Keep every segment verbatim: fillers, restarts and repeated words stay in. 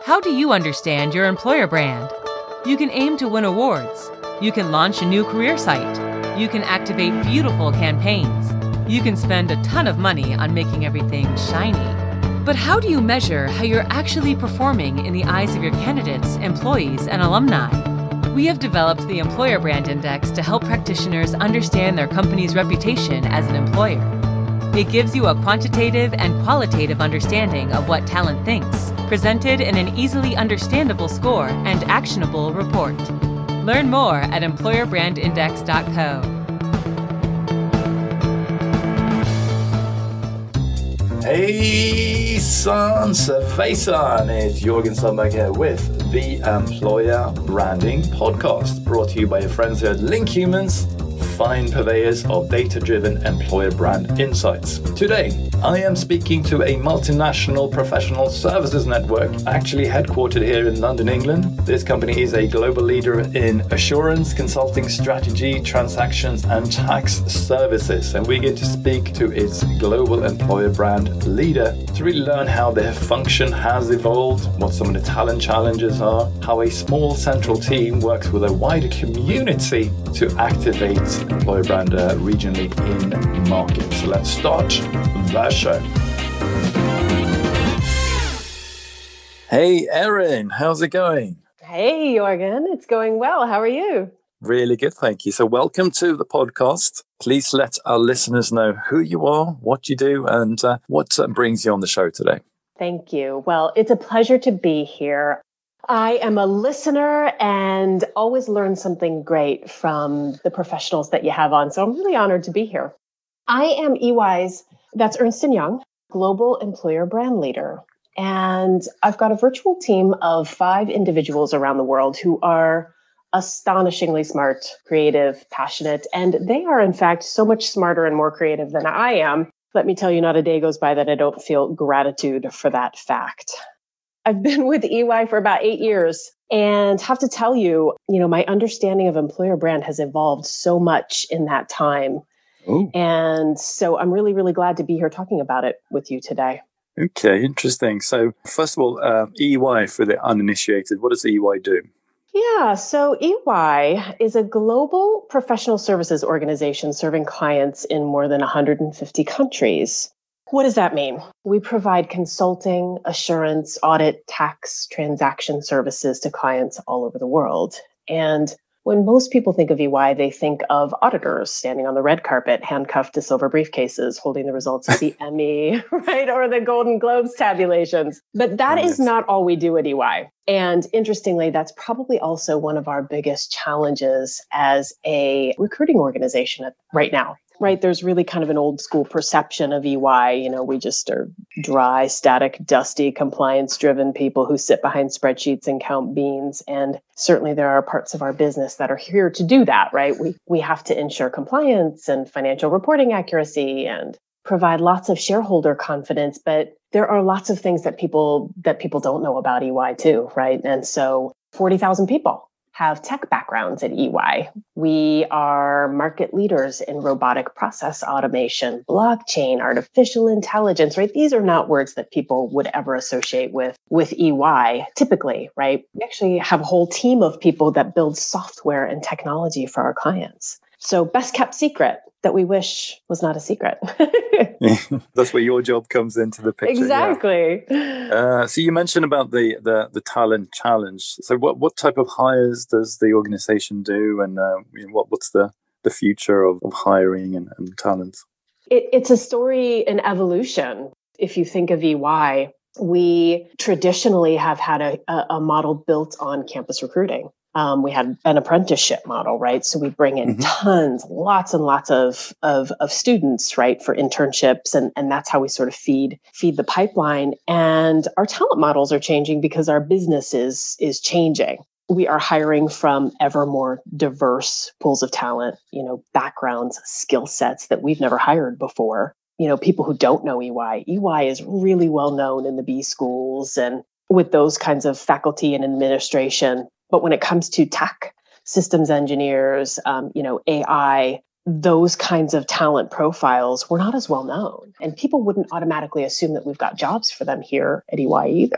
How do you understand your employer brand? You can aim to win awards. You can launch a new career site. You can activate beautiful campaigns. You can spend a ton of money on making everything shiny. But how do you measure how you're actually performing in the eyes of your candidates, employees, and alumni? We have developed the Employer Brand Index to help practitioners understand their company's reputation as an employer. It gives you a quantitative and qualitative understanding of what talent thinks, presented in an easily understandable score and actionable report. Learn more at employer brand index dot co. Hey, son, Svejsan, it's Jörgen Sundberg here with the Employer Branding Podcast, brought to you by your friends here at Link Humans, fine purveyors of data-driven employer brand insights. Today, I am speaking to a multinational professional services network, actually headquartered here in London, England. This company is a global leader in assurance, consulting, strategy, transactions, and tax services. And we get to speak to its global employer brand leader to really learn how their function has evolved, what some of the talent challenges are, how a small central team works with a wider community to activate employer brand uh, regionally in market. So let's start the show. Hey, Erin, how's it going? Hey, Jörgen, it's going well. How are you? Really good, thank you. So welcome to the podcast. Please let our listeners know who you are, what you do, and uh, what uh, brings you on the show today. Thank you. Well, it's a pleasure to be here. I am a listener and always learn something great from the professionals that you have on. So I'm really honored to be here. I am E Y's, that's Ernst and Young, Global Employer Brand Leader. And I've got a virtual team of five individuals around the world who are astonishingly smart, creative, passionate, and they are, in fact, so much smarter and more creative than I am. Let me tell you, not a day goes by that I don't feel gratitude for that fact. I've been with E Y for about eight years and have to tell you, you know, my understanding of employer brand has evolved so much in that time. Ooh. And so I'm really, really glad to be here talking about it with you today. Okay, interesting. So first of all, uh, E Y, for the uninitiated, what does E Y do? Yeah, so E Y is a global professional services organization serving clients in more than one hundred fifty countries. What does that mean? We provide consulting, assurance, audit, tax, transaction services to clients all over the world. And when most people think of E Y, they think of auditors standing on the red carpet, handcuffed to silver briefcases, holding the results of the Emmy, right? Or the Golden Globes tabulations. But that Yes. is not all we do at E Y. And interestingly, that's probably also one of our biggest challenges as a recruiting organization right now. Right. There's really kind of an old school perception of E Y. You know, we just are dry, static, dusty, compliance driven people who sit behind spreadsheets and count beans. And certainly there are parts of our business that are here to do that. Right. We we have to ensure compliance and financial reporting accuracy and provide lots of shareholder confidence. But there are lots of things that people that people don't know about E Y, too. Right. And so forty thousand people have tech backgrounds at E Y. We are market leaders in robotic process automation, blockchain, artificial intelligence, right? These are not words that people would ever associate with, with E Y typically, right? We actually have a whole team of people that build software and technology for our clients. So best kept secret that we wish was not a secret. That's where your job comes into the picture. Exactly. Yeah. Uh, so you mentioned about the, the, the talent challenge. So what, what type of hires does the organization do, and uh, what what's the, the future of, of hiring and, and talent? It, it's a story in evolution. If you think of E Y, we traditionally have had a, a, a model built on campus recruiting. Um, we had an apprenticeship model, right? So we bring in mm-hmm. tons, lots and lots of, of, of students, right, for internships. And, and that's how we sort of feed, feed the pipeline. And our talent models are changing because our business is, is changing. We are hiring from ever more diverse pools of talent, you know, backgrounds, skill sets that we've never hired before. You know, people who don't know E Y. E Y is really well known in the B schools and with those kinds of faculty and administration. But when it comes to tech, systems engineers, um, you know, A I, those kinds of talent profiles were not as well known. And people wouldn't automatically assume that we've got jobs for them here at E Y either.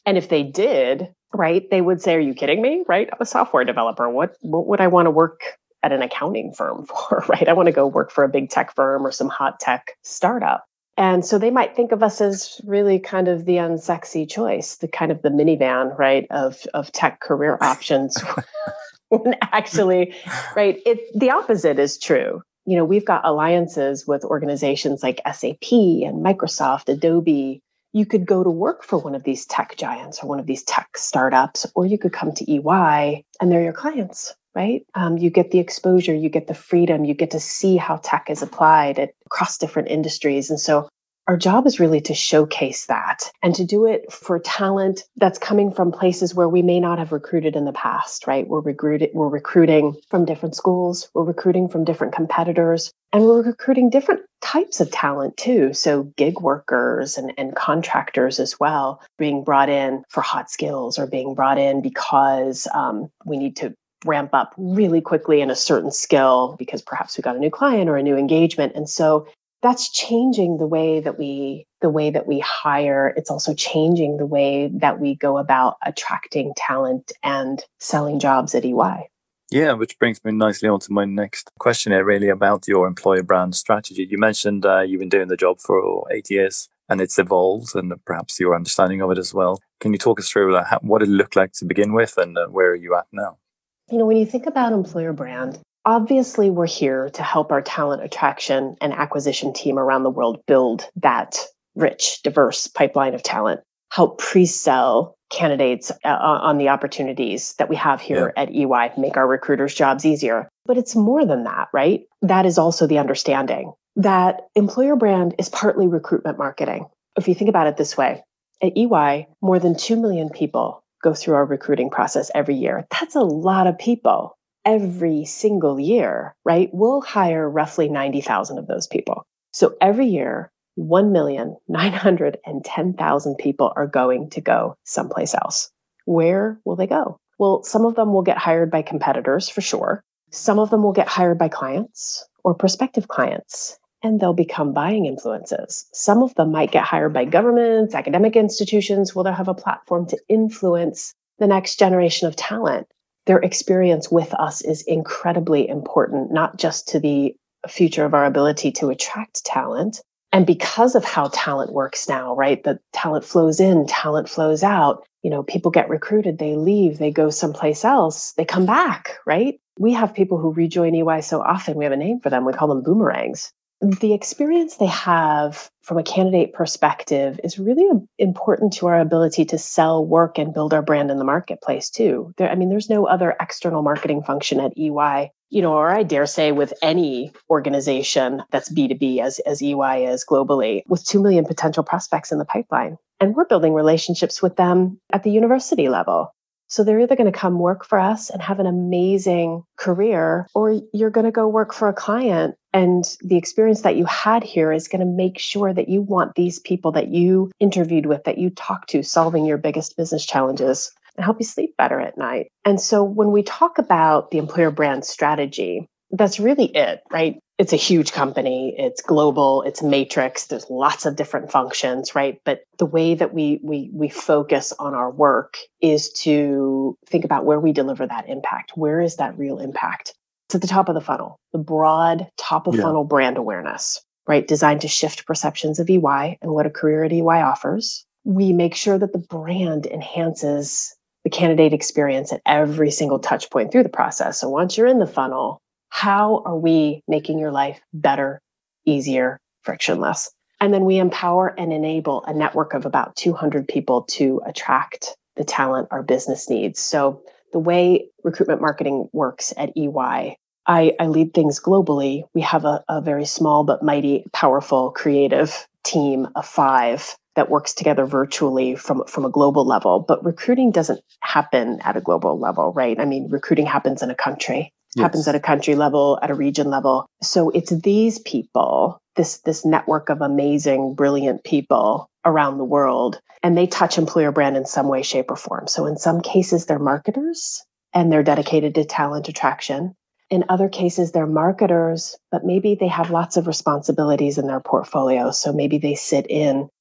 And if they did, right, they would say, are you kidding me? Right? I'm a software developer. What, what would I want to work at an accounting firm for, right? I want to go work for a big tech firm or some hot tech startup. And so they might think of us as really kind of the unsexy choice, the kind of the minivan, right, of, of tech career options. When actually, right, it the opposite is true. You know, we've got alliances with organizations like S A P and Microsoft, Adobe. You could go to work for one of these tech giants or one of these tech startups, or you could come to E Y and they're your clients, right? Um, you get the exposure, you get the freedom, you get to see how tech is applied at, across different industries. And so our job is really to showcase that and to do it for talent that's coming from places where we may not have recruited in the past, right? We're recruiting, we're recruiting from different schools, we're recruiting from different competitors, and we're recruiting different types of talent too. So gig workers and, and contractors as well, being brought in for hot skills or being brought in because um, we need to ramp up really quickly in a certain skill because perhaps we got a new client or a new engagement. And so that's changing the way that we the way that we hire. It's also changing the way that we go about attracting talent and selling jobs at E Y. Yeah, which brings me nicely on to my next question here, really about your employer brand strategy. You mentioned uh, you've been doing the job for eight years and it's evolved, and perhaps your understanding of it as well. Can you talk us through uh, how, what it looked like to begin with, and uh, where are you at now? You know, when you think about employer brand, obviously, we're here to help our talent attraction and acquisition team around the world build that rich, diverse pipeline of talent, help pre-sell candidates uh, on the opportunities that we have here yeah. at E Y, make our recruiters' jobs easier. But it's more than that, right? That is also the understanding that employer brand is partly recruitment marketing. If you think about it this way, at E Y, more than two million people go through our recruiting process every year. That's a lot of people. Every single year, right? We'll hire roughly ninety thousand of those people. So every year, one million nine hundred ten thousand people are going to go someplace else. Where will they go? Well, some of them will get hired by competitors for sure. Some of them will get hired by clients or prospective clients, and they'll become buying influences. Some of them might get hired by governments, academic institutions, where they'll have a platform to influence the next generation of talent. Their experience with us is incredibly important, not just to the future of our ability to attract talent. And because of how talent works now, right? The talent flows in, talent flows out. You know, people get recruited, they leave, they go someplace else, they come back, right? We have people who rejoin E Y so often, we have a name for them. We call them boomerangs. The experience they have from a candidate perspective is really important to our ability to sell work and build our brand in the marketplace too. There, I mean, there's no other external marketing function at E Y, you know, or I dare say with any organization that's B two B as, as E Y is globally, with two million potential prospects in the pipeline. And we're building relationships with them at the university level. So they're either going to come work for us and have an amazing career, or you're going to go work for a client. And the experience that you had here is going to make sure that you want these people that you interviewed with, that you talked to, solving your biggest business challenges and help you sleep better at night. And so when we talk about the employer brand strategy, that's really it, right? It's a huge company. It's global. It's matrix. There's lots of different functions, right? But the way that we we we focus on our work is to think about where we deliver that impact. Where is that real impact? It's at the top of the funnel, the broad top of yeah. funnel brand awareness, right? Designed to shift perceptions of E Y and what a career at E Y offers. We make sure that the brand enhances the candidate experience at every single touch point through the process. So once you're in the funnel, how are we making your life better, easier, frictionless? And then we empower and enable a network of about two hundred people to attract the talent our business needs. So the way recruitment marketing works at E Y, I, I lead things globally. We have a, a very small but mighty, powerful, creative team of five that works together virtually from, from a global level. But recruiting doesn't happen at a global level, right? I mean, recruiting happens in a country. Yes. Happens at a country level, at a region level. So it's these people, this, this network of amazing, brilliant people around the world, and they touch employer brand in some way, shape, or form. So in some cases, they're marketers and they're dedicated to talent attraction. In other cases, they're marketers, but maybe they have lots of responsibilities in their portfolio. So maybe they sit in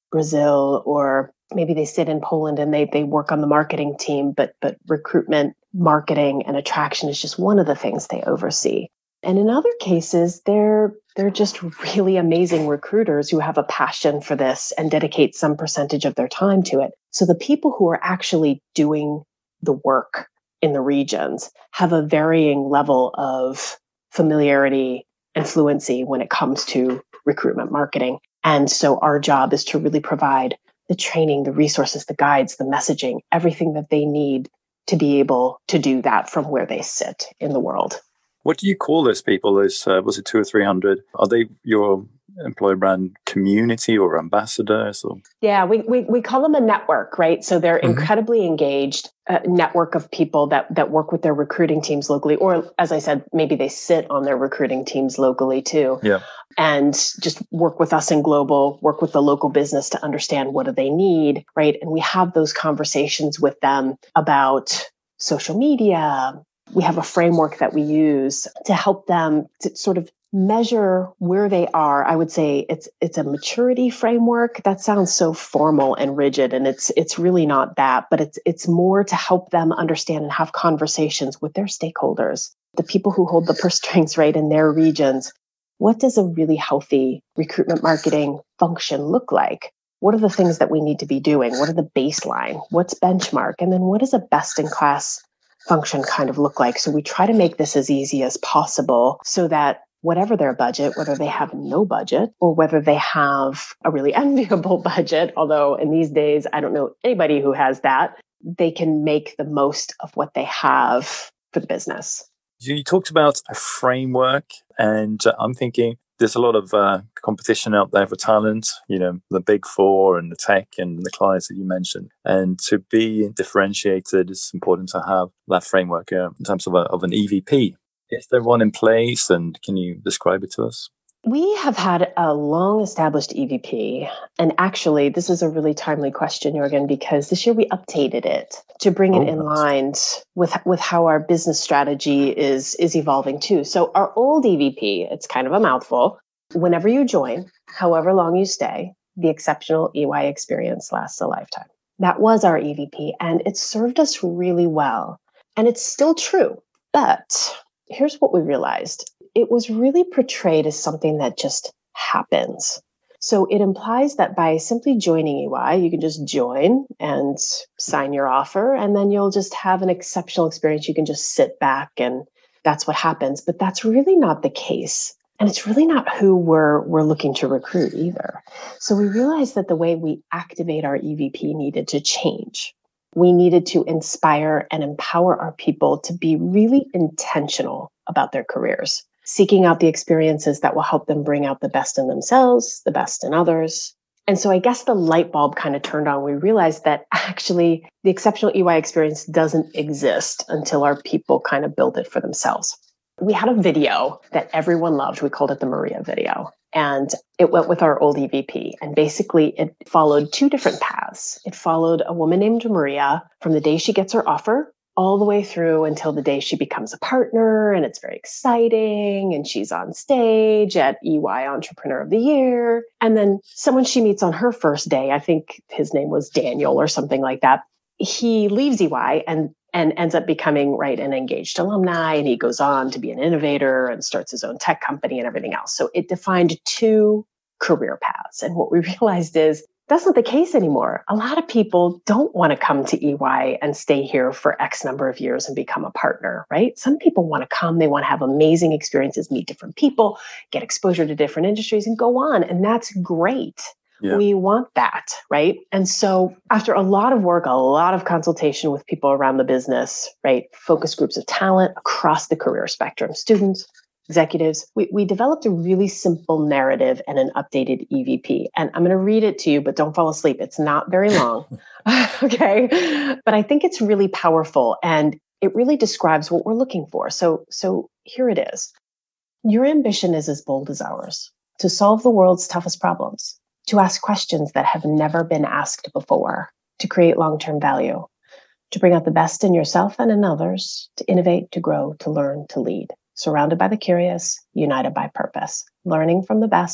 Brazil, or maybe they sit in Poland and they they work on the marketing team, but but recruitment, marketing, and attraction is just one of the things they oversee. And in other cases, they're they're just really amazing recruiters who have a passion for this and dedicate some percentage of their time to it. So the people who are actually doing the work in the regions have a varying level of familiarity and fluency when it comes to recruitment marketing. And so our job is to really provide the training, the resources, the guides, the messaging, everything that they need to be able to do that from where they sit in the world. What do you call those people? Those uh, was it two or three hundred? Are they your employer brand community or ambassadors? Or? Yeah, we, we we call them a network, right? So they're mm-hmm. incredibly engaged, a network of people that that work with their recruiting teams locally, or as I said, maybe they sit on their recruiting teams locally too. Yeah. And just work with us in global, work with the local business to understand what do they need, right? And we have those conversations with them about social media. We have a framework that we use to help them to sort of measure where they are. I would say it's it's a maturity framework. That sounds so formal and rigid, and it's it's really not that, but it's it's more to help them understand and have conversations with their stakeholders, the people who hold the purse strings, right, in their regions. What does a really healthy recruitment marketing function look like? What are the things that we need to be doing? What are the baseline? What's benchmark? And then what does a best-in-class function kind of look like? So we try to make this as easy as possible so that whatever their budget, whether they have no budget or whether they have a really enviable budget, although in these days, I don't know anybody who has that, they can make the most of what they have for the business. You talked about a framework, and uh, I'm thinking there's a lot of uh, competition out there for talent, you know, the big four and the tech and the clients that you mentioned. And to be differentiated, it's important to have that framework uh, in terms of, a, of an E V P. Is there one in place, and can you describe it to us? We have had a long-established E V P, and actually, this is a really timely question, Jorgen, because this year we updated it to bring it oh, in nice. line with with how our business strategy is is evolving too. So our old E V P, it's kind of a mouthful. Whenever you join, however long you stay, the exceptional E Y experience lasts a lifetime. That was our E V P, and it served us really well, and it's still true. But here's what we realized. It was really portrayed as something that just happens. So it implies that by simply joining E Y, you can just join and sign your offer, and then you'll just have an exceptional experience. You can just sit back and that's what happens. But that's really not the case. And it's really not who we're, we're looking to recruit either. So we realized that the way we activate our E V P needed to change. We needed to inspire and empower our people to be really intentional about their careers, seeking out the experiences that will help them bring out the best in themselves, the best in others. And so I guess the light bulb kind of turned on. We realized that actually the exceptional E Y experience doesn't exist until our people kind of build it for themselves. We had a video that everyone loved. We called it the Maria video. And it went with our old E V P. And basically, it followed two different paths. It followed a woman named Maria from the day she gets her offer all the way through until the day she becomes a partner. And it's very exciting. And she's on stage at E Y Entrepreneur of the Year. And then someone she meets on her first day, I think his name was Daniel or something like that. He leaves E Y and and ends up becoming, right, an engaged alumni. And he goes on to be an innovator and starts his own tech company and everything else. So it defined two career paths. And what we realized is that's not the case anymore. A lot of people don't want to come to E Y and stay here for X number of years and become a partner, right? Some people want to come, they want to have amazing experiences, meet different people, get exposure to different industries and go on. And that's great. Yeah. We want that, right? And so after a lot of work, a lot of consultation with people around the business, right? Focus groups of talent across the career spectrum, students, executives, we, we developed a really simple narrative and an updated E V P. And I'm going to read it to you, but don't fall asleep. It's not very long. Okay. But I think it's really powerful and it really describes what we're looking for. So, so here it is. Your ambition is as bold as ours, to solve the world's toughest problems, to ask questions that have never been asked before, to create long-term value, to bring out the best in yourself and in others, to innovate, to grow, to learn, to lead. Surrounded by the curious, united by purpose, learning from the best,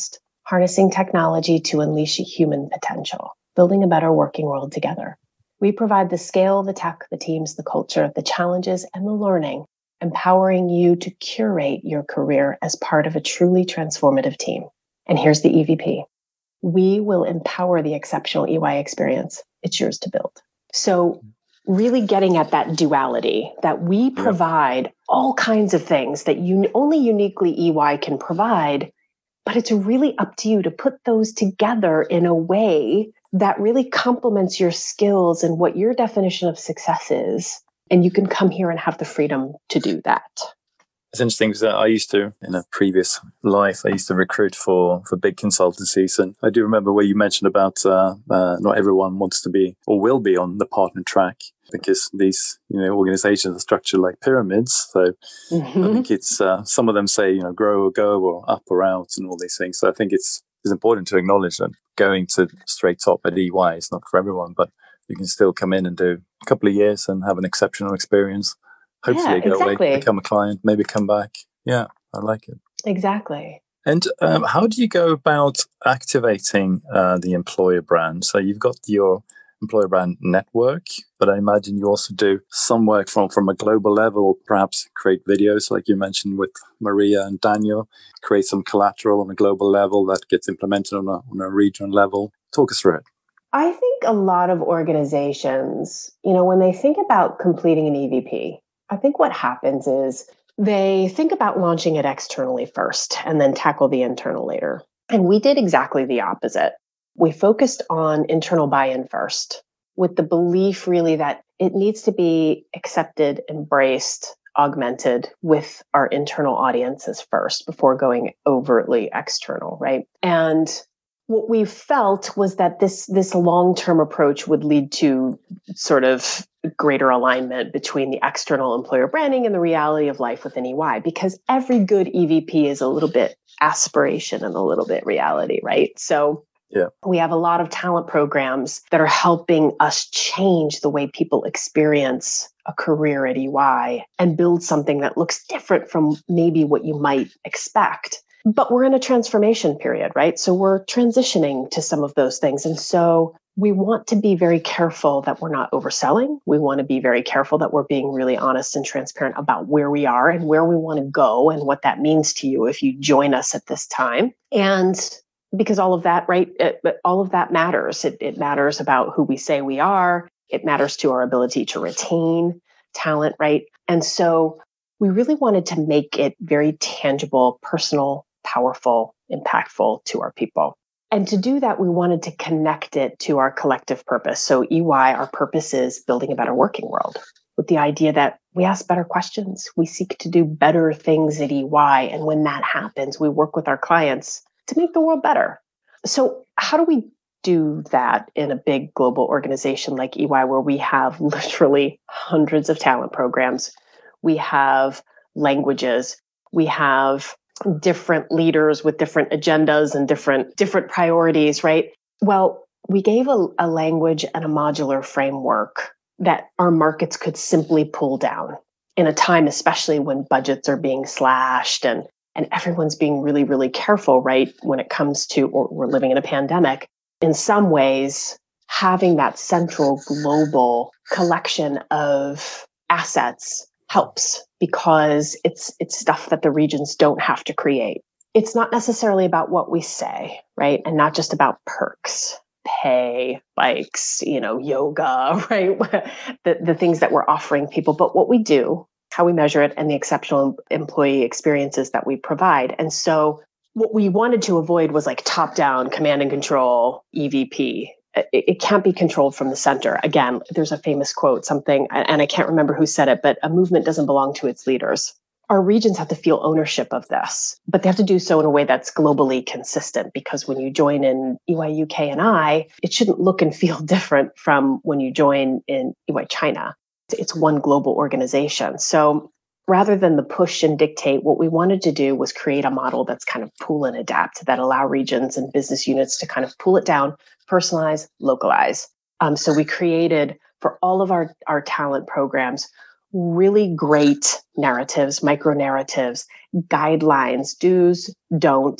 harnessing technology to unleash human potential, building a better working world together. We provide the scale, the tech, the teams, the culture, the challenges, and the learning, empowering you to curate your career as part of a truly transformative team. And here's the E V P. We will empower the exceptional E Y experience. It's yours to build. So really getting at that duality that we provide yep. all kinds of things that you only uniquely E Y can provide, but it's really up to you to put those together in a way that really complements your skills and what your definition of success is. And you can come here and have the freedom to do that. It's interesting because I used to, in a previous life, I used to recruit for, for big consultancies. And I do remember where you mentioned about uh, uh, not everyone wants to be or will be on the partner track because these, you know, organizations are structured like pyramids. So mm-hmm. I think it's, uh, some of them say, you know, grow or go or up or out and all these things. So I think it's, it's important to acknowledge that going to straight top at E Y is not for everyone, but you can still come in and do a couple of years and have an exceptional experience. Hopefully yeah, go exactly. away, become a client, maybe come back. Yeah, I like it. Exactly. And um, how do you go about activating uh, the employer brand? So you've got your employer brand network, but I imagine you also do some work from, from a global level, perhaps create videos like you mentioned with Maria and Daniel, create some collateral on a global level that gets implemented on a, on a regional level. Talk us through it. I think a lot of organizations, you know, when they think about completing an E V P, I think what happens is they think about launching it externally first and then tackle the internal later. And we did exactly the opposite. We focused on internal buy-in first with the belief really that it needs to be accepted, embraced, augmented with our internal audiences first before going overtly external, right? And what we felt was that this, this long-term approach would lead to sort of greater alignment between the external employer branding and the reality of life within E Y, because every good E V P is a little bit aspiration and a little bit reality, right? So yeah. we have a lot of talent programs that are helping us change the way people experience a career at E Y and build something that looks different from maybe what you might expect. But we're in a transformation period, right? So we're transitioning to some of those things. And so we want to be very careful that we're not overselling. We want to be very careful that we're being really honest and transparent about where we are and where we want to go and what that means to you if you join us at this time. And because all of that, right, it, all of that matters. It, it matters about who we say we are. It matters to our ability to retain talent, right? And so we really wanted to make it very tangible, personal, powerful, impactful to our people. And to do that, we wanted to connect it to our collective purpose. So E Y, our purpose is building a better working world with the idea that we ask better questions. We seek to do better things at E Y. And when that happens, we work with our clients to make the world better. So how do we do that in a big global organization like E Y, where we have literally hundreds of talent programs? We have languages. We have different leaders with different agendas and different different priorities, right? Well, we gave a, a language and a modular framework that our markets could simply pull down in a time, especially when budgets are being slashed and, and everyone's being really, really careful, right? When it comes to, or we're living in a pandemic, in some ways, having that central global collection of assets helps because it's it's stuff that the regions don't have to create. It's not necessarily about what we say, right? And not just about perks, pay, bikes, you know, yoga, right? the, the things that we're offering people, but what we do, how we measure it, and the exceptional employee experiences that we provide. And so what we wanted to avoid was like top-down command and control E V P. It, it can't be controlled from the center. Again, there's a famous quote, something, and I can't remember who said it, but a movement doesn't belong to its leaders. Our regions have to feel ownership of this, but they have to do so in a way that's globally consistent, because when you join in E Y U K and I, it shouldn't look and feel different from when you join in E Y China. It's one global organization. So rather than the push and dictate, what we wanted to do was create a model that's kind of pool and adapt, that allow regions and business units to kind of pull it down, personalize, localize. Um, so we created for all of our, our talent programs, really great narratives, micro narratives, guidelines, do's, don'ts,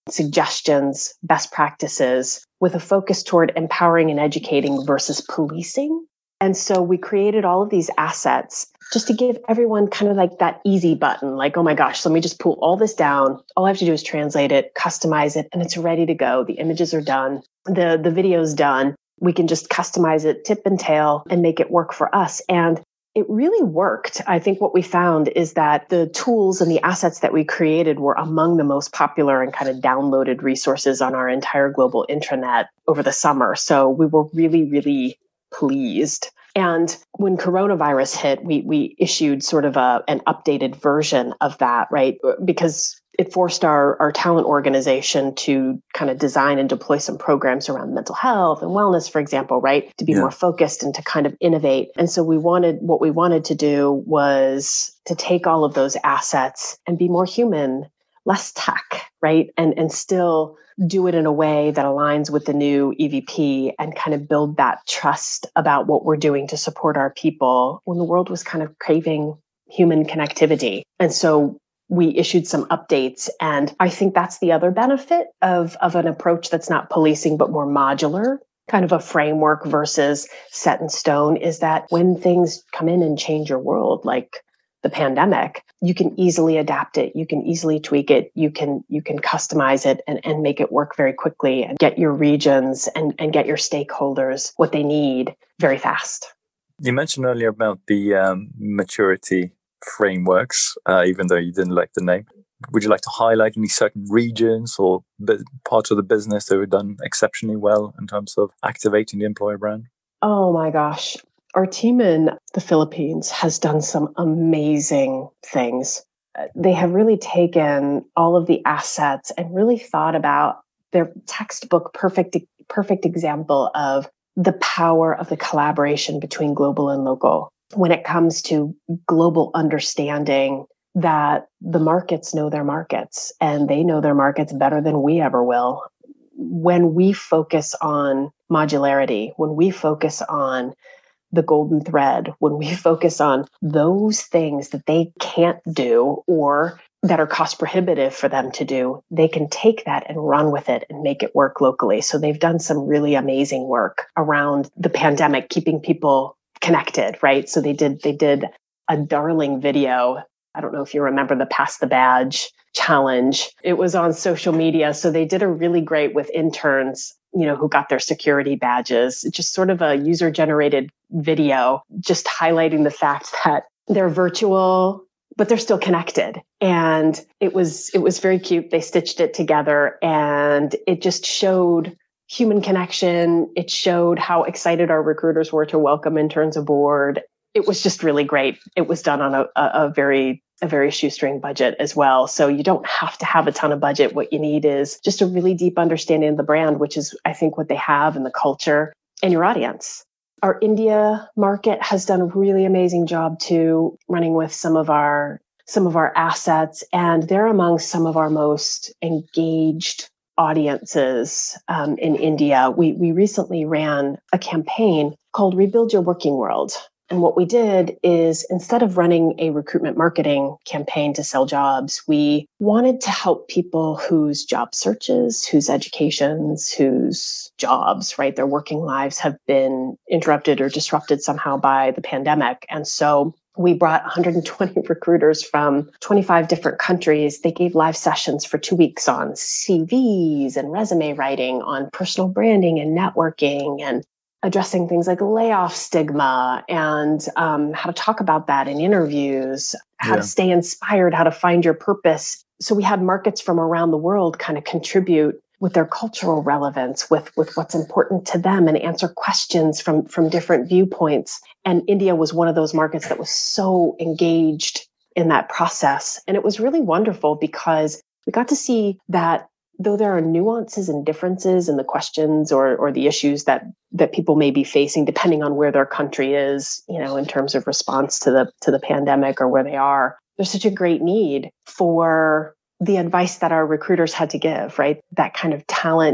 suggestions, best practices with a focus toward empowering and educating versus policing. And so we created all of these assets just to give everyone kind of like that easy button, like, oh my gosh, let me just pull all this down. All I have to do is translate it, customize it, and it's ready to go. The images are done. The, the video's done. We can just customize it tip and tail and make it work for us. And it really worked. I think what we found is that the tools and the assets that we created were among the most popular and kind of downloaded resources on our entire global intranet over the summer. So we were really, really pleased. And when coronavirus hit, we we issued sort of a an updated version of that, right? Because it forced our, our talent organization to kind of design and deploy some programs around mental health and wellness, for example, right? To be yeah. more focused and to kind of innovate. And so we wanted, what we wanted to do was to take all of those assets and be more human, less tech, right? And, and still do it in a way that aligns with the new E V P and kind of build that trust about what we're doing to support our people when the world was kind of craving human connectivity. And so we issued some updates. And I think that's the other benefit of, of an approach that's not policing, but more modular, kind of a framework versus set in stone, is that when things come in and change your world, like the pandemic, you can easily adapt it. You can easily tweak it. You can, you can customize it and, and make it work very quickly and get your regions and, and get your stakeholders what they need very fast. You mentioned earlier about the um, maturity frameworks, uh, even though you didn't like the name. Would you like to highlight any certain regions or b- parts of the business that have done exceptionally well in terms of activating the employer brand? Oh my gosh. Our team in the Philippines has done some amazing things. They have really taken all of the assets and really thought about their textbook perfect, perfect example of the power of the collaboration between global and local. When it comes to global understanding that the markets know their markets and they know their markets better than we ever will. When we focus on modularity, when we focus on the golden thread, when we focus on those things that they can't do or that are cost prohibitive for them to do, they can take that and run with it and make it work locally. So they've done some really amazing work around the pandemic, keeping people connected, right? So they did, they did a darling video. I don't know if you remember the Pass the Badge challenge. It was on social media. So they did a really great with interns, you know, who got their security badges, just sort of a user generated video, just highlighting the fact that they're virtual, but they're still connected. And it was, it was very cute. They stitched it together and it just showed human connection. It showed how excited our recruiters were to welcome interns aboard. It was just really great. It was done on a, a, a very, a very shoestring budget as well. So you don't have to have a ton of budget. What you need is just a really deep understanding of the brand, which is, I think, what they have in the culture and your audience. Our India market has done a really amazing job too, running with some of our, some of our assets, and they're among some of our most engaged audiences um, in India. We we recently ran a campaign called Rebuild Your Working World. And what we did is, instead of running a recruitment marketing campaign to sell jobs, we wanted to help people whose job searches, whose educations, whose jobs, right, their working lives have been interrupted or disrupted somehow by the pandemic. And so we brought one hundred twenty recruiters from twenty-five different countries. They gave live sessions for two weeks on C Vs and resume writing, on personal branding and networking, and addressing things like layoff stigma and um, how to talk about that in interviews, how yeah. to stay inspired, how to find your purpose. So we had markets from around the world kind of contribute with their cultural relevance, with, with what's important to them, and answer questions from, from different viewpoints. And India was one of those markets that was so engaged in that process. And it was really wonderful because we got to see that though there are nuances and differences in the questions or or the issues that that people may be facing, depending on where their country is, you know, in terms of response to the to the pandemic or where they are, there's such a great need for the advice that our recruiters had to give, right? That kind of talent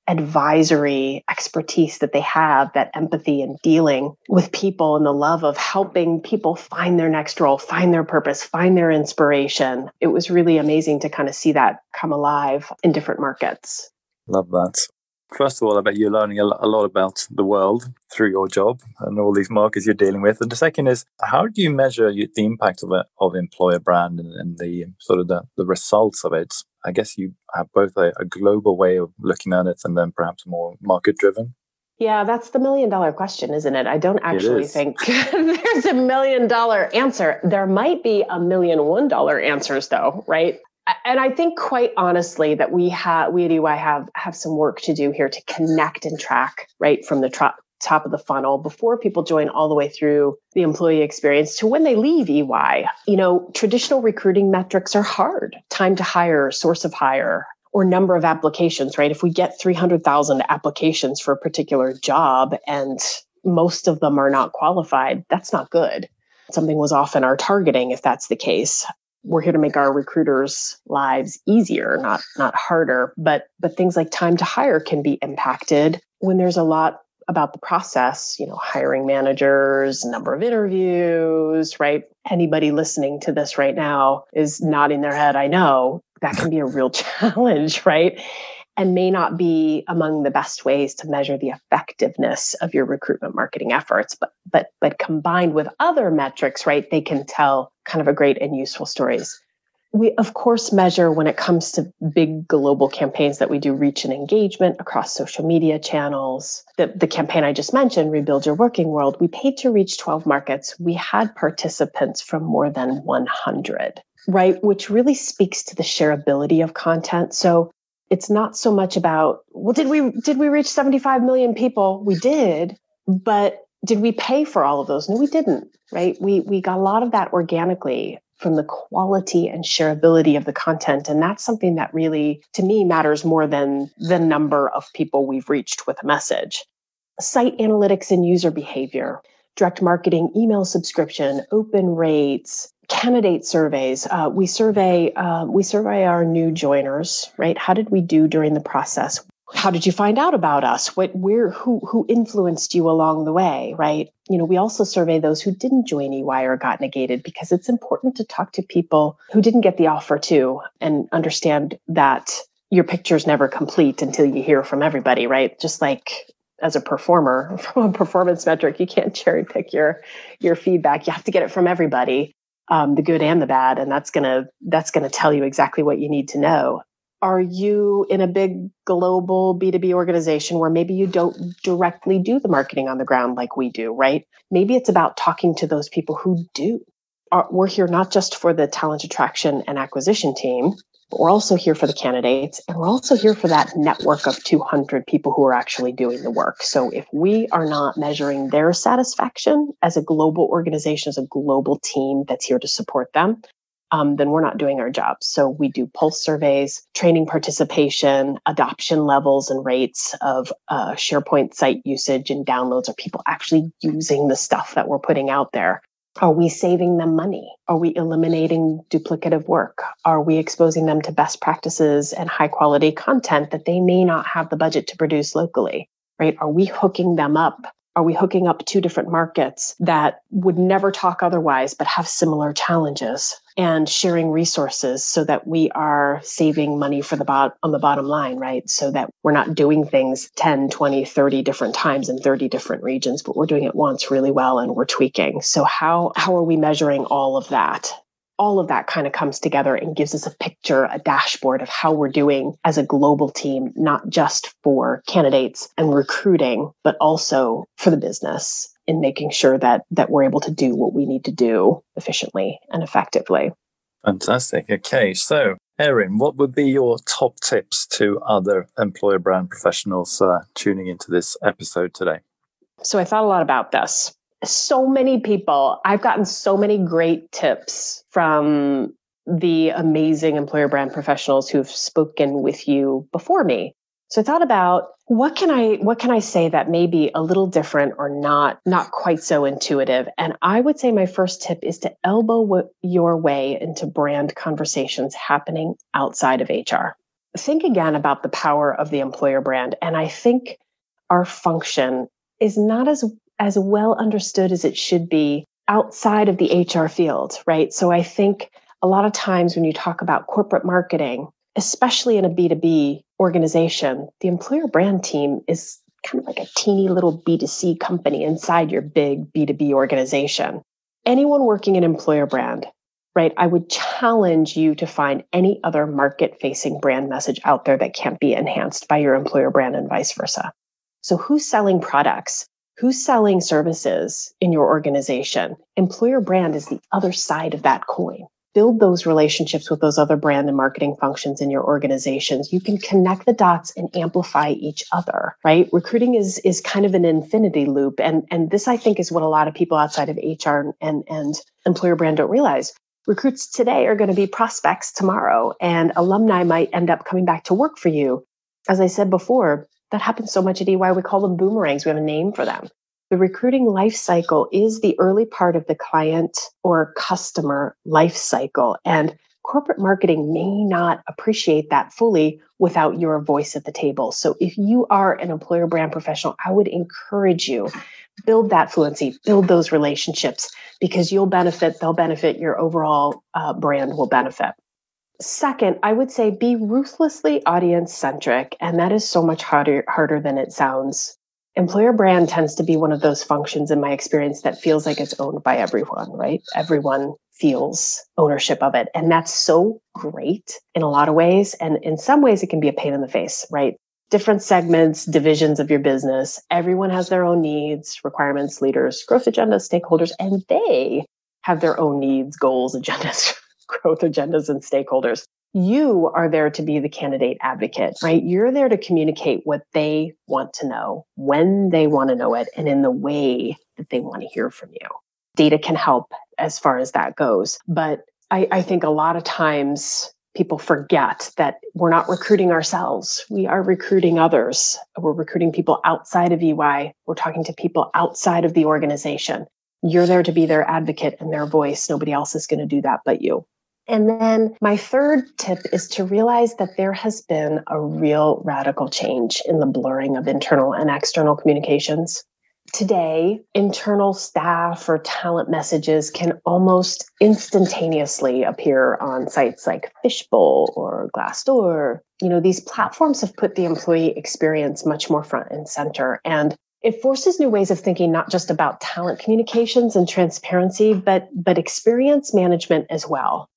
advisory expertise that they have, that empathy and dealing with people and the love of helping people find their next role, find their purpose, find their inspiration. It was really amazing to kind of see that come alive in different markets. Love that. First of all, I bet you're learning a lot about the world through your job and all these markets you're dealing with. And the second is, how do you measure the impact of a, of employer brand and, and the sort of the, the results of it? I guess you have both a, a global way of looking at it and then perhaps more market driven. Yeah, that's the million dollar question, isn't it? I don't actually think there's a million dollar answer. There might be a million one dollar answers though, right? And I think quite honestly that we have, we at E Y have, have some work to do here to connect and track right from the tra- top of the funnel before people join all the way through the employee experience to when they leave E Y. You know, traditional recruiting metrics are hard. Time to hire, source of hire, or number of applications, right? If we get three hundred thousand applications for a particular job and most of them are not qualified, that's not good. Something was off in our targeting if that's the case. We're here to make our recruiters' lives easier, not not harder. But but things like time to hire can be impacted when there's a lot about the process, you know, hiring managers, number of interviews, right? Anybody listening to this right now is nodding their head. I know that can be a real challenge, right? And may not be among the best ways to measure the effectiveness of your recruitment marketing efforts. But but but combined with other metrics, right, they can tell kind of a great and useful stories. We, of course, measure when it comes to big global campaigns that we do reach and engagement across social media channels. The, the campaign I just mentioned, Rebuild Your Working World, we paid to reach twelve markets. We had participants from more than one hundred, right, which really speaks to the shareability of content. So it's not so much about, well, did we did we reach seventy-five million people? We did, but did we pay for all of those? No, we didn't, right? We we got a lot of that organically from the quality and shareability of the content. And that's something that really, to me, matters more than the number of people we've reached with a message. Site analytics and user behavior, direct marketing, email subscription, open rates, candidate surveys. Uh, we survey uh, we survey our new joiners, right? How did we do during the process? How did you find out about us? What, where, who, who influenced you along the way, right? You know, we also survey those who didn't join E Y or got negated because it's important to talk to people who didn't get the offer too and understand that your picture is never complete until you hear from everybody, right? Just like as a performer, from a performance metric, you can't cherry pick your your feedback. You have to get it from everybody. Um, the good and the bad, and that's gonna that's gonna tell you exactly what you need to know. Are you in a big global B two B organization where maybe you don't directly do the marketing on the ground like we do, right? Maybe it's about talking to those people who do. Are, we're here not just for the talent attraction and acquisition team, but we're also here for the candidates, and we're also here for that network of two hundred people who are actually doing the work. So if we are not measuring their satisfaction as a global organization, as a global team that's here to support them, um, then we're not doing our job. So we do pulse surveys, training participation, adoption levels and rates of uh, SharePoint site usage and downloads. Are people actually using the stuff that we're putting out there? Are we saving them money? Are we eliminating duplicative work? Are we exposing them to best practices and high quality content that they may not have the budget to produce locally, right? Are we hooking them up? Are we hooking up two different markets that would never talk otherwise, but have similar challenges, and sharing resources so that we are saving money for the bot- on the bottom line, right? So that we're not doing things ten, twenty, thirty different times in thirty different regions, but we're doing it once really well and we're tweaking. So how, how are we measuring all of that? All of that kind of comes together and gives us a picture, a dashboard of how we're doing as a global team, not just for candidates and recruiting, but also for the business in making sure that that we're able to do what we need to do efficiently and effectively. Fantastic. Okay, so Erin, what would be your top tips to other employer brand professionals uh, tuning into this episode today? So I thought a lot about this. So many people, I've gotten so many great tips from the amazing employer brand professionals who've spoken with you before me. So I thought about what can I what can I say that may be a little different or not not quite so intuitive. And I would say my first tip is to elbow w- your way into brand conversations happening outside of H R. think again about the power of the employer brand. And I think our function is not as, as well understood as it should be outside of the H R field, right? So I think a lot of times when you talk about corporate marketing, especially in a B two B organization, the employer brand team is kind of like a teeny little B two C company inside your big B two B organization. Anyone working in employer brand, right? I would challenge you to find any other market-facing brand message out there that can't be enhanced by your employer brand and vice versa. So who's selling products? Who's selling services in your organization? Employer brand is the other side of that coin. Build those relationships with those other brand and marketing functions in your organizations. You can connect the dots and amplify each other, right? Recruiting is, is kind of an infinity loop. And, and this, I think, is what a lot of people outside of H R and, and employer brand don't realize. Recruits today are going to be prospects tomorrow, and alumni might end up coming back to work for you. As I said before, that happens so much at E Y, we call them boomerangs. We have a name for them. The recruiting life cycle is the early part of the client or customer life cycle. And corporate marketing may not appreciate that fully without your voice at the table. So if you are an employer brand professional, I would encourage you, build that fluency, build those relationships, because you'll benefit, they'll benefit, your overall uh, brand will benefit. Second, I would say be ruthlessly audience centric. And that is so much harder, harder than it sounds. Employer brand tends to be one of those functions in my experience that feels like it's owned by everyone, right? Everyone feels ownership of it. And that's so great in a lot of ways. And in some ways, it can be a pain in the face, right? Different segments, divisions of your business. Everyone has their own needs, requirements, leaders, growth agendas, stakeholders, and they have their own needs, goals, agendas, growth agendas, and stakeholders. You are there to be the candidate advocate, right? You're there to communicate what they want to know, when they want to know it, and in the way that they want to hear from you. Data can help as far as that goes. But I, I think a lot of times people forget that we're not recruiting ourselves. We are recruiting others. We're recruiting people outside of E Y. We're talking to people outside of the organization. You're there to be their advocate and their voice. Nobody else is going to do that but you. And then my third tip is to realize that there has been a real radical change in the blurring of internal and external communications. Today, internal staff or talent messages can almost instantaneously appear on sites like Fishbowl or Glassdoor. You know, these platforms have put the employee experience much more front and center. And it forces new ways of thinking, not just about talent communications and transparency, but, but experience management as well.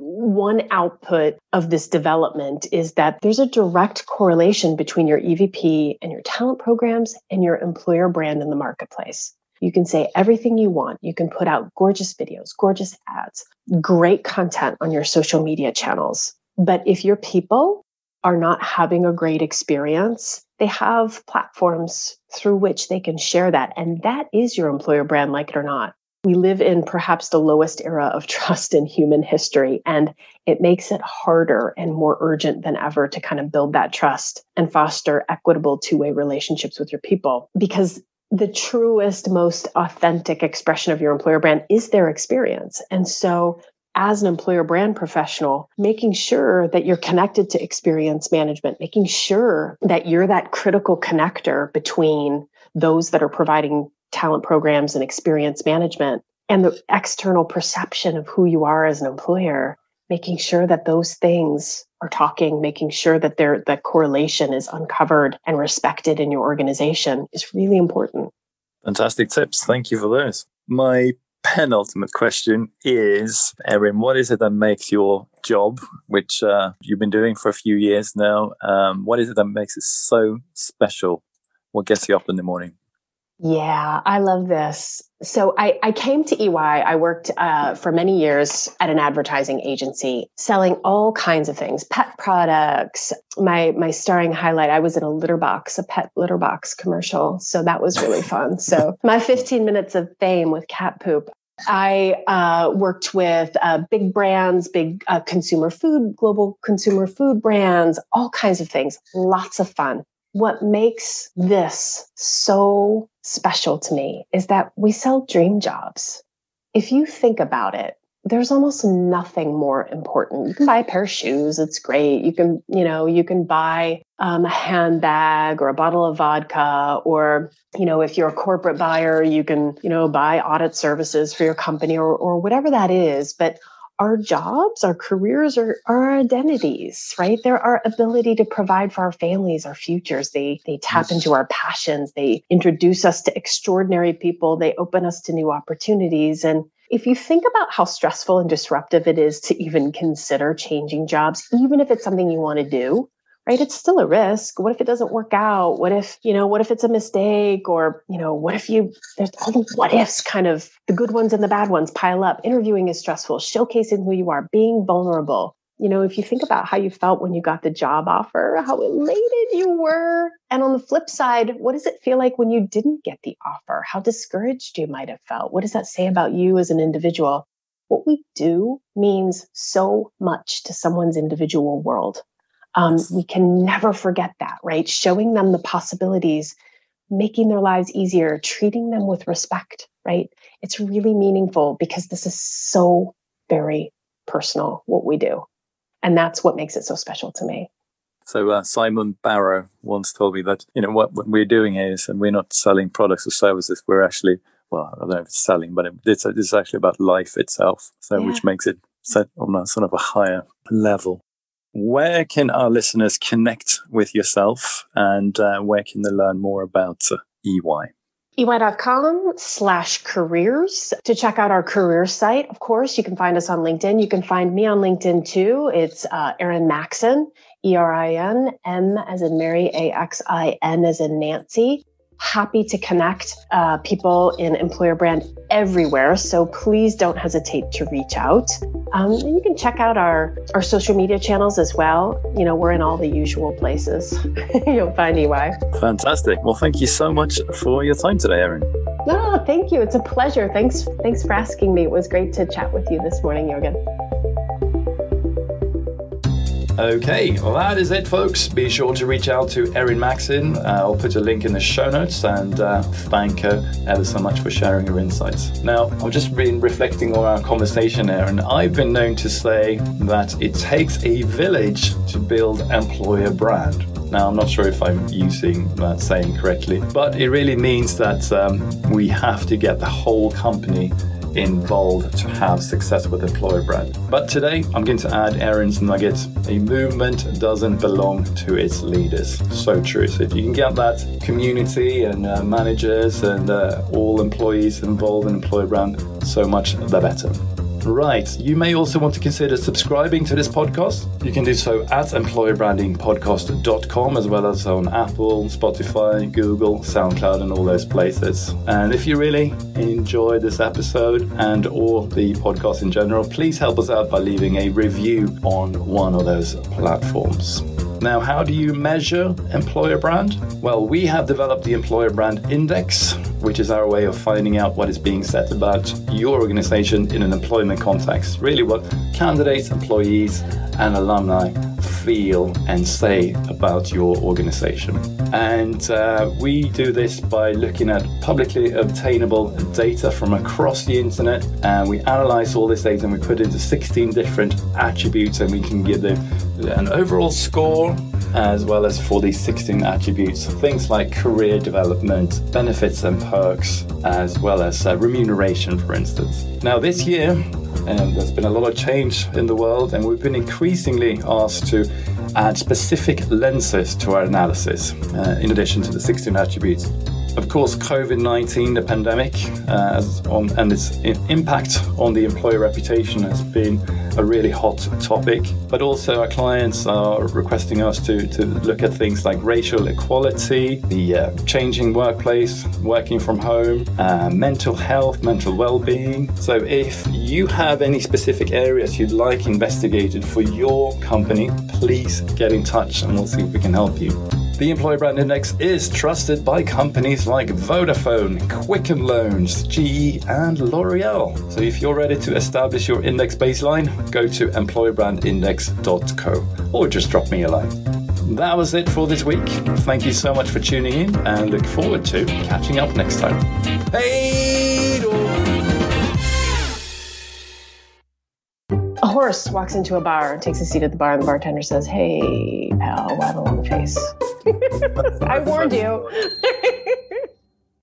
One output of this development is that there's a direct correlation between your E V P and your talent programs and your employer brand in the marketplace. You can say everything you want. You can put out gorgeous videos, gorgeous ads, great content on your social media channels. But if your people are not having a great experience, they have platforms through which they can share that. And that is your employer brand, like it or not. We live in perhaps the lowest era of trust in human history, and it makes it harder and more urgent than ever to kind of build that trust and foster equitable two-way relationships with your people. Because the truest, most authentic expression of your employer brand is their experience. And so as an employer brand professional, making sure that you're connected to experience management, making sure that you're that critical connector between those that are providing talent programs and experience management and the external perception of who you are as an employer, making sure that those things are talking, making sure that there, that correlation is uncovered and respected in your organization is really important. Fantastic tips. Thank you for those. My penultimate question is, Erin, what is it that makes your job, which uh, you've been doing for a few years now, um, what is it that makes it so special? What gets you up in the morning? Yeah, I love this. So I, I came to E Y. I worked uh, for many years at an advertising agency selling all kinds of things, pet products. My my starring highlight, I was in a litter box, a pet litter box commercial. So that was really fun. So my fifteen minutes of fame with cat poop. I uh, worked with uh, big brands, big uh, consumer food, global consumer food brands, all kinds of things. Lots of fun. What makes this so special to me is that we sell dream jobs. If you think about it, there's almost nothing more important. You can buy a pair of shoes. It's great. You can, you know, you can buy um, a handbag or a bottle of vodka, or, you know, if you're a corporate buyer, you can, you know, buy audit services for your company or, or whatever that is. But our jobs, our careers are, are our identities, right? They're our ability to provide for our families, our futures. They, they tap yes. into our passions. They introduce us to extraordinary people. They open us to new opportunities. And if you think about how stressful and disruptive it is to even consider changing jobs, even if it's something you want to do, right? It's still a risk. What if it doesn't work out? What if, you know, what if it's a mistake? Or, you know, what if you, there's all the what ifs, kind of the good ones and the bad ones pile up. Interviewing is stressful, showcasing who you are, being vulnerable. You know, if you think about how you felt when you got the job offer, how elated you were. And on the flip side, what does it feel like when you didn't get the offer? How discouraged you might have felt? What does that say about you as an individual? What we do means so much to someone's individual world. Um, we can never forget that, right? Showing them the possibilities, making their lives easier, treating them with respect, right? It's really meaningful because this is so very personal, what we do. And that's what makes it so special to me. So uh, Simon Barrow once told me that, you know, what, what we're doing here is, and we're not selling products or services, we're actually, well, I don't know if it's selling, but it's, it's actually about life itself. So yeah. Which makes it set on a sort of a higher level. Where can our listeners connect with yourself, and uh, where can they learn more about uh, E Y? E Y.com slash careers to check out our career site. Of course, you can find us on LinkedIn. You can find me on LinkedIn too. It's uh, Erin Maxin, E R I N, M as in Mary, A X I N as in Nancy. Happy to connect uh, people in employer brand everywhere. So please don't hesitate to reach out. Um, and you can check out our, our social media channels as well. You know, we're in all the usual places. You'll find E Y. Fantastic. Well, thank you so much for your time today, Erin. No, thank you. It's a pleasure. Thanks, thanks for asking me. It was great to chat with you this morning, Jürgen. Okay, well, that is it, folks. Be sure to reach out to Erin Maxin. Uh, I'll put a link in the show notes, and uh, thank her ever so much for sharing her insights. Now, I've just been reflecting on our conversation there, and I've been known to say that it takes a village to build employer brand. Now, I'm not sure if I'm using that saying correctly, but it really means that um, we have to get the whole company involved to have success with employer brand. But today I'm going to add Erin's nugget: a movement doesn't belong to its leaders. So true. So if you can get that community and uh, managers and uh, all employees involved in employer brand, so much the better. Right. You may also want to consider subscribing to this podcast. You can do so at employer branding podcast dot com, as well as on Apple, Spotify, Google, SoundCloud, and all those places. And if you really enjoyed this episode and or the podcast in general, please help us out by leaving a review on one of those platforms. Now, how do you measure employer brand? Well, we have developed the Employer Brand Index, which is our way of finding out what is being said about your organization in an employment context. Really what candidates, employees, and alumni feel and say about your organization. And uh, we do this by looking at publicly obtainable data from across the internet, and we analyze all this data and we put it into sixteen different attributes, and we can give them an overall score as well as for these sixteen attributes, things like career development, benefits and perks, as well as uh, remuneration, for instance. Now this year, um, there's been a lot of change in the world, and we've been increasingly asked to add specific lenses to our analysis, uh, in addition to the sixteen attributes. Of course, covid nineteen, the pandemic, uh, as on, and its impact on the employer reputation has been a really hot topic. But also our clients are requesting us to, to look at things like racial equality, the uh, changing workplace, working from home, uh, mental health, mental well-being. So if you have any specific areas you'd like investigated for your company, please get in touch and we'll see if we can help you. The Employer Brand Index is trusted by companies like Vodafone, Quicken Loans, G E, and L'Oreal. So if you're ready to establish your index baseline, go to employer brand index dot co or just drop me a line. That was it for this week. Thank you so much for tuning in, and look forward to catching up next time. Hey! A horse walks into a bar and takes a seat at the bar, and the bartender says, "Hey, pal, why the long face?" I warned you.